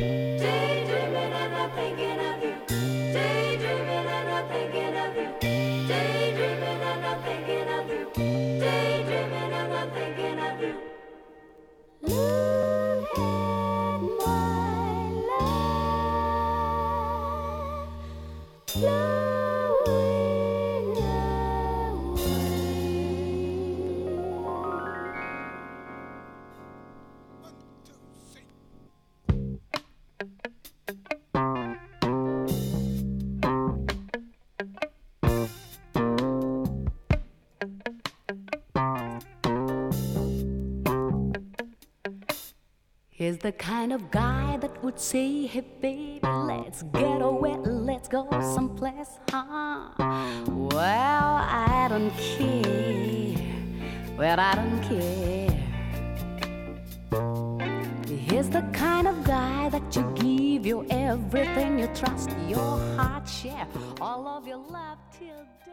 Daydreaming and I'm thinking of you. Daydreaming and I'm thinking of you. Daydreaming and I'm thinking of you. Daydreaming and I'm thinking of you. Look at my love flowing away. He's the kind of guy that would say, hey baby, let's get away, let's go someplace, huh? Well, I don't care, well, I don't care. He's the kind of guy that you give your everything, you trust, your heart share, all of your love till death.